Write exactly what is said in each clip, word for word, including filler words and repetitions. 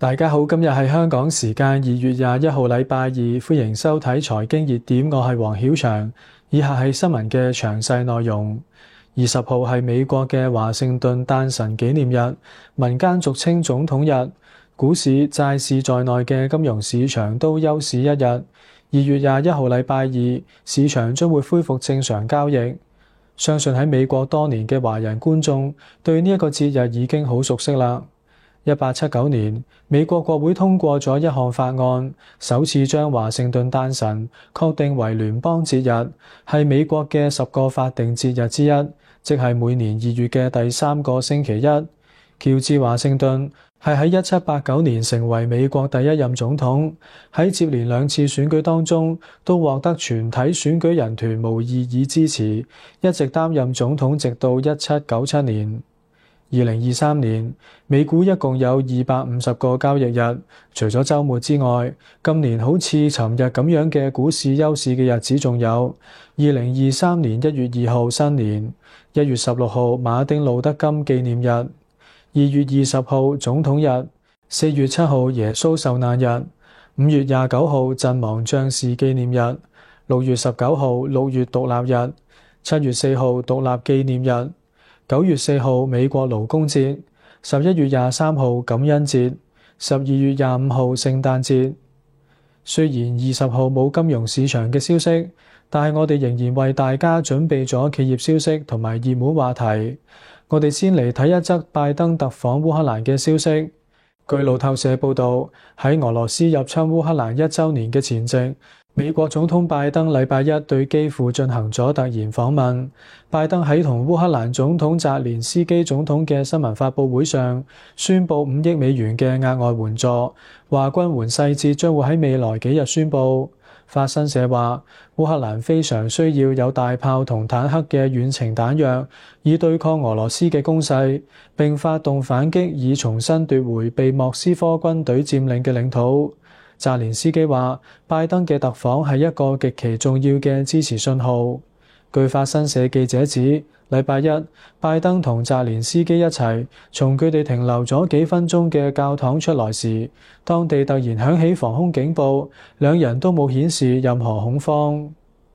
大家好，今日係香港時間二月廿一號禮拜二，歡迎收睇財經熱點，我係黃曉翔。以下係新聞嘅詳細內容。二十號係美國嘅華盛頓誕辰紀念日，民間俗稱總統日。股市、債市在內嘅金融市場都休市一日。二月廿一號禮拜二，市場將會恢復正常交易。相信喺美國多年嘅華人觀眾對呢一個節日已經好熟悉啦。一八七九年，美國國會通過咗一項法案，首次將華盛頓誕辰確定為聯邦節日，係美國嘅十個法定節日之一，即係每年二月嘅第三個星期一。喬治華盛頓係喺一七八九年成為美國第一任總統，喺接連兩次選舉當中都獲得全體選舉人團無異議支持，一直擔任總統直到一七九七年。二零二三年，美股一共有二百五十個交易日，除咗週末之外，今年好似尋日咁樣嘅股市休市嘅日子仲有二零二三年一月二號新年、一月十六號馬丁路德金紀念日、二月二十號總統日、四月七號耶穌受難日、五月廿九號陣亡將士紀念日、六月十九號六月獨立日、七月四號獨立紀念日、九月四號美國勞工節、十一月廿三號感恩節、十二月廿五號聖誕節。雖然二十號冇金融市場嘅消息，但係我哋仍然為大家準備咗企業消息同埋熱門話題。我哋先嚟睇一則拜登特訪烏克蘭嘅消息。據路透社報道，喺俄羅斯入侵烏克蘭一週年嘅前夕，美國總統拜登禮拜一對基輔進行咗突然訪問。拜登喺同烏克蘭總統澤連斯基總統嘅新聞發佈會上，宣布五億美元嘅額外援助，話軍援細節將會喺未來幾日宣布。法新社話，烏克蘭非常需要有大炮同坦克嘅遠程彈藥，以對抗俄羅斯嘅攻勢，並發動反擊，以重新奪回被莫斯科軍隊佔領嘅領土。澤連斯基話，拜登嘅特訪係一個極其重要嘅支持信號。據法新社記者指，禮拜一，拜登同澤連斯基一齊從佢哋停留咗幾分鐘嘅教堂出來時，當地突然響起防空警報，兩人都冇顯示任何恐慌。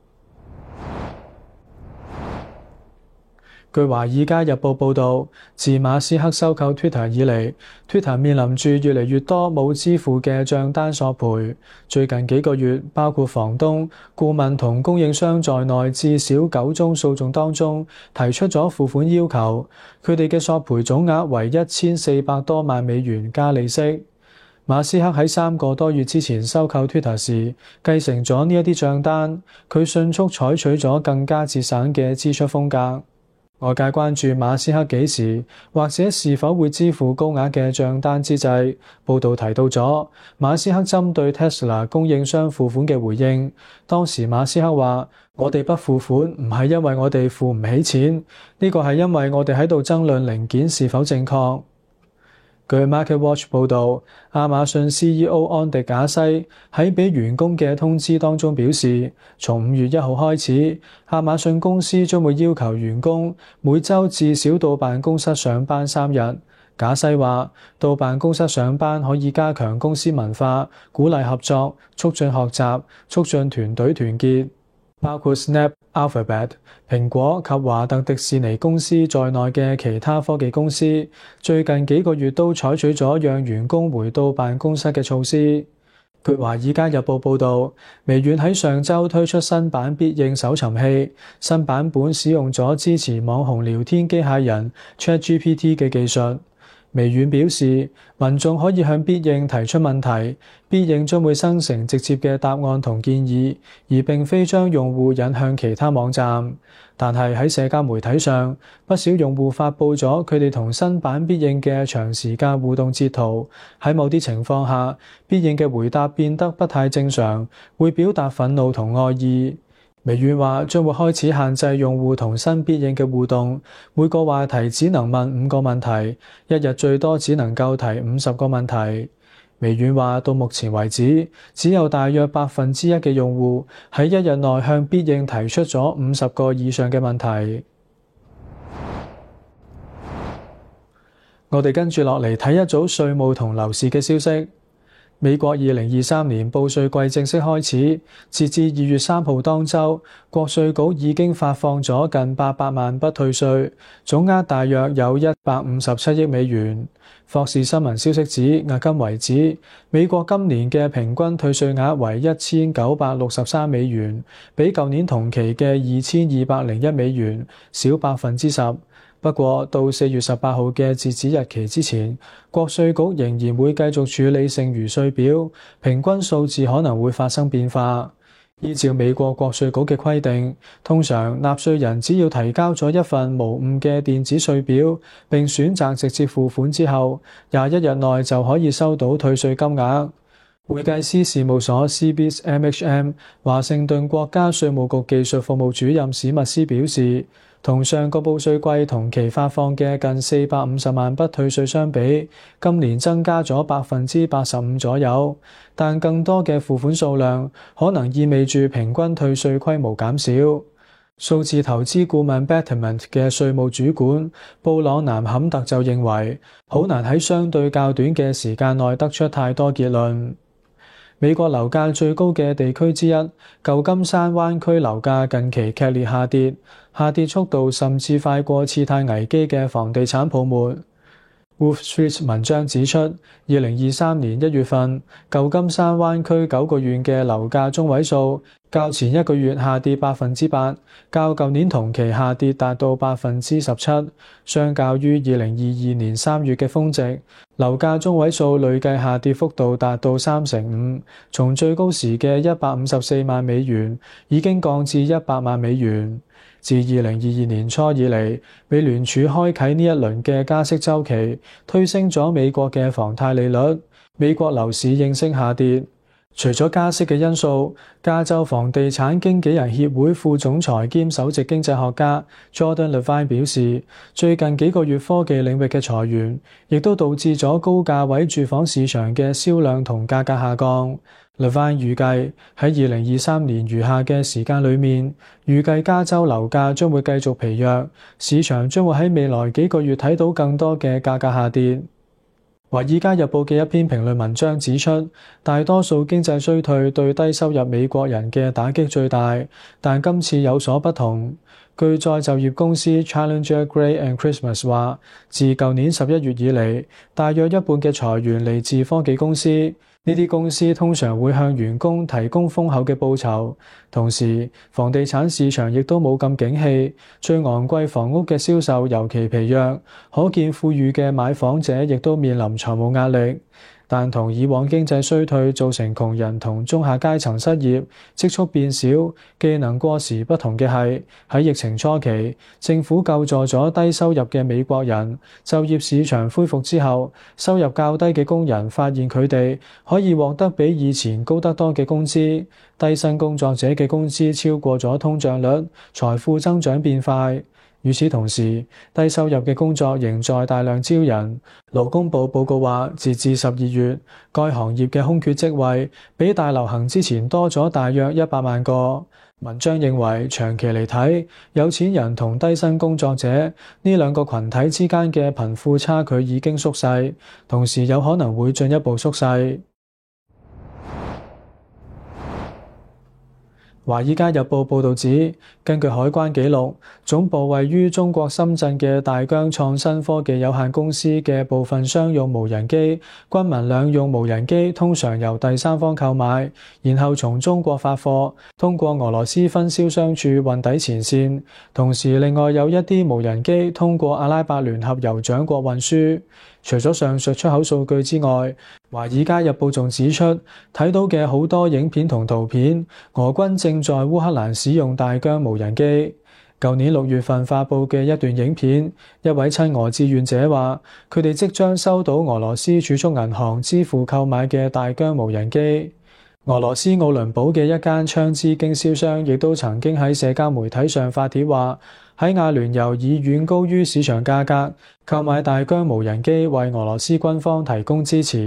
據《華爾街日報》報導，自馬斯克收購 Twitter 以嚟 ，Twitter 面臨住越嚟越多冇支付嘅帳單索賠。最近幾個月，包括房東、顧問同供應商在內，至少九宗訴訟當中提出咗付款要求，佢哋嘅索賠總額為一千四百多萬美元加利息。馬斯克喺三個多月之前收購 Twitter 時，繼承咗呢一啲帳單，佢迅速採取咗更加節省嘅支出風格。外界關注馬斯克幾時或者是否會支付高額嘅帳單之際，報導提到咗馬斯克針對 Tesla 供應商付款嘅回應。當時馬斯克話：我哋不付款唔係因為我哋付唔起錢，呢個係因為我哋喺度爭論零件是否正確。據 MarketWatch 報導，亞馬遜 C E O 安迪賈西喺俾員工嘅通知當中表示，從五月一號開始，亞馬遜公司將會要求員工每週至少到辦公室上班三日。賈西話，到辦公室上班可以加強公司文化，鼓勵合作，促進學習，促進團隊團結。包括 Snap、Alphabet、蘋果及華特迪士尼公司在內嘅其他科技公司，最近幾個月都採取咗讓員工回到辦公室嘅措施。據《華爾街日報》報導，微軟喺上週推出新版必應搜尋器，新版本使用咗支持網紅聊天機械人 ChatGPT 嘅技術。微軟表示，民眾可以向必應提出問題，必應將會生成直接嘅答案同建議，而並非將用戶引向其他網站。但係喺社交媒體上，不少用戶發布咗佢哋同新版必應嘅長時間互動截圖。喺某啲情況下，必應嘅回答變得不太正常，會表達憤怒同愛意。微軟話將會開始限制用戶同新必應嘅互動，每個話題只能問五個問題，一日最多只能夠提五十個問題。微軟話到目前為止，只有大約百分之一嘅用戶喺一日內向必應提出咗五十個以上嘅問題。 我哋跟住落嚟睇一組稅務同樓市嘅消息。美國二零二三年報稅季正式開始，截至二月三號當週，國稅局已經發放咗近八百萬筆退稅，總額大約有一百五十七億美元。霍士新聞消息指，迄今為止，美國今年嘅平均退稅額為一千九百六十三美元，比舊年同期嘅二千二百零一美元少百分之十。不過，到四月十八號嘅截止日期之前，國稅局仍然會繼續處理剩餘稅表，平均數字可能會發生變化。依照美國國稅局嘅規定，通常納稅人只要提交咗一份無誤嘅電子稅表，並選擇直接付款之後，廿一日內就可以收到退稅金額。會計師事務所 C B I S M H M 華盛頓國家稅務局技術服務主任史密斯表示，同上個報稅季同期發放嘅近四百五十萬筆退稅相比，今年增加咗百分之八十五左右，但更多嘅付款數量可能意味住平均退稅規模減少。數字投資顧問 Betterment 嘅稅務主管布朗南坎特就認為，好難喺相對較短嘅時間內得出太多結論。美國樓價最高嘅地區之一，舊金山灣區樓價近期劇烈下跌，下跌速度甚至快過次貸危機嘅房地產泡沫。Wolf Street 文章指出，二零二三年一月份，舊金山灣區九個縣嘅樓價中位數較前一個月下跌百分之八，較舊年同期下跌達到百分之十七。相較於二零二二年三月嘅峰值，樓價中位數累計下跌幅度達到三成五，從最高時嘅一百五十四萬美元已經降至一百萬美元。自二零二二年初以嚟，美聯儲開啟呢一輪嘅加息週期，推升咗美國嘅房貸利率，美國樓市應聲下跌。除咗加息嘅因素，加州房地產經紀人協會副總裁兼首席經濟學家 Jordan Levine 表示，最近幾個月科技領域嘅裁員，亦都導致咗高價位住房市場嘅銷量同價格下降。Levine 預計喺二零二三年餘下嘅時間裏面，預計加州樓價將會繼續疲弱，市場將會喺未來幾個月睇到更多嘅價格下跌。《華爾街日報》嘅一篇評論文章指出，大多數經濟衰退對低收入美國人嘅打擊最大，但今次有所不同。據再就業公司 Challenger Gray and Christmas 話，自舊年十一月以嚟，大約一半嘅裁員嚟自科技公司。呢啲公司通常會向員工提供豐厚嘅報酬，同時房地產市場亦都冇咁景氣，最昂貴房屋嘅銷售尤其疲弱，可見富裕嘅買房者亦都面臨財務壓力。但同以往經濟衰退造成窮人同中下階層失業、積蓄變少、技能過時不同嘅係，喺疫情初期，政府救助咗低收入嘅美國人，就業市場恢復之後，收入較低嘅工人發現佢哋可以獲得比以前高得多嘅工資，低薪工作者嘅工資超過咗通脹率，財富增長變快。與此同時，低收入嘅工作仍在大量招人。勞工部報告話，截至十二月，該行業嘅空缺職位比大流行之前多咗大約一百萬個。文章認為，長期嚟睇，有錢人同低薪工作者呢兩個群體之間嘅貧富差距已經縮細，同時有可能會進一步縮細。《華爾街日報》報導指，根據海關記錄，總部位於中國深圳嘅大疆創新科技有限公司嘅部分商用無人機、軍民兩用無人機通常由第三方購買，然後從中國發貨，通過俄羅斯分銷商處運抵前線。同時，另外有一啲無人機通過阿拉伯聯合酋長國運輸。除咗上述出口數據之外，《華爾街日報》仲指出，睇到嘅好多影片同圖片，俄軍正在烏克蘭使用大疆無人機。舊年六月份發布嘅一段影片，一位親俄志願者話，佢哋即將收到俄羅斯儲蓄銀行支付購買嘅大疆無人機。俄羅斯奧倫堡嘅一間槍支經銷商亦都曾經喺社交媒體上發帖話，喺阿聯酋以遠高於市場價格購買大疆無人機，為俄羅斯軍方提供支持。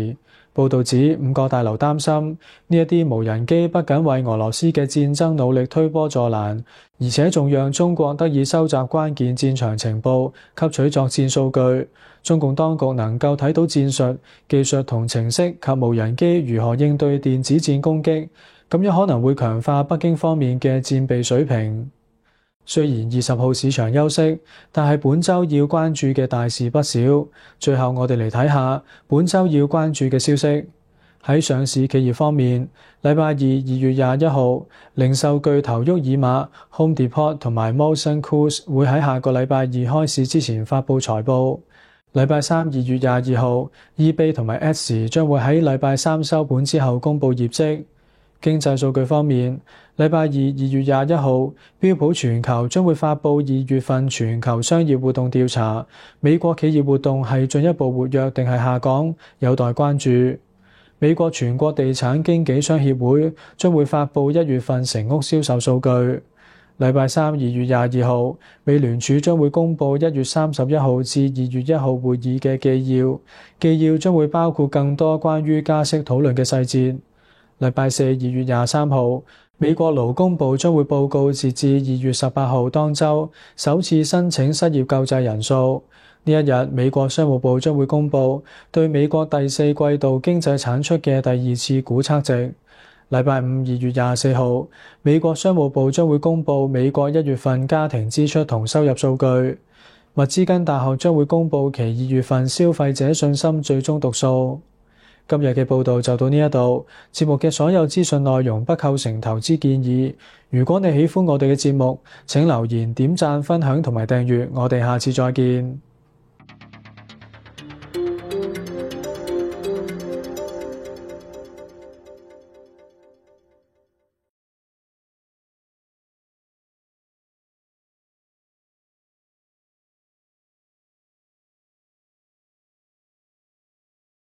報導指，五角大樓擔心呢一啲無人機不僅為俄羅斯嘅戰爭努力推波助瀾，而且仲讓中國得以收集關鍵戰場情報，吸取作戰數據。中共當局能夠睇到戰術、技術同程式及無人機如何應對電子戰攻擊，咁樣可能會強化北京方面嘅戰備水平。雖然二十號市場休息，但係本週要關注嘅大事不少。最後我哋嚟睇下本週要關注嘅消息。喺上市企業方面，禮拜二二月廿一號，零售巨頭沃爾瑪、Home Depot 同埋 Molson Coors 會喺下個禮拜二開市之前發布財報。禮拜三二月廿二號，eBay 同埋 Etsy 將會喺禮拜三收盤之後公佈業績。經濟數據方面，禮拜二二月廿一號，標普全球將會發布二月份全球商業活動調查，美國企業活動係進一步活躍定係下降，有待關注。美國全國地產經紀商協會將會發布一月份成屋銷售數據。禮拜三二月廿二號，美聯儲將會公佈一月三十一號至二月一號會議嘅紀要，紀要將會包括更多關於加息討論嘅細節。禮拜四二月廿三號，美國勞工部將會報告截至二月十八號當週首次申請失業救濟人數。呢一日，美國商務部將會公佈對美國第四季度經濟產出嘅第二次估測值。禮拜五二月廿四號，美國商務部將會公佈美國一月份家庭支出同收入數據。密茲根大學將會公佈其二月份消費者信心最終讀數。今日嘅報道就到呢一度，節目嘅所有資訊內容不構成投資建議。如果你喜歡我哋嘅節目，請留言、點讚、分享同埋訂閱。我哋下次再見。